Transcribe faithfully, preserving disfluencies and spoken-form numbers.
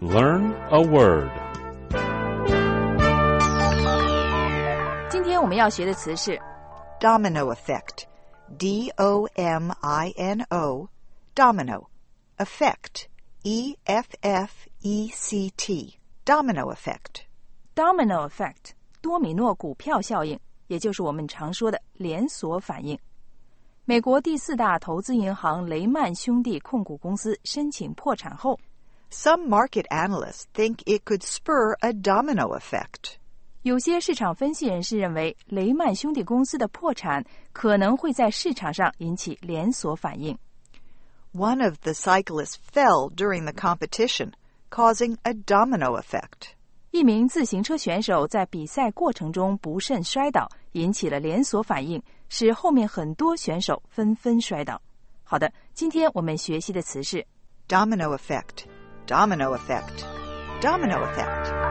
Learn a word. 今天我们要学的词是 Domino effect. D O M I N O. Domino. Effect. E F F E C T. Domino effect. domino effect 多米诺股票效应，也就是我们常说的连锁反应。美国第四大投资银行雷曼兄弟控股公司申请破产后， Some market analysts think it could spur a domino effect. 有些市场分析人士认为雷曼兄弟公司的破产可能会在市场上引起连锁反应。 One of the cyclists fell during the competition, causing a domino effect. 一名自行车选手在比赛过程中不慎摔倒，引起了连锁反应，使后面很多选手纷纷摔倒。好的，今天我们学习的词是 Domino effect. Domino effect. Domino effect.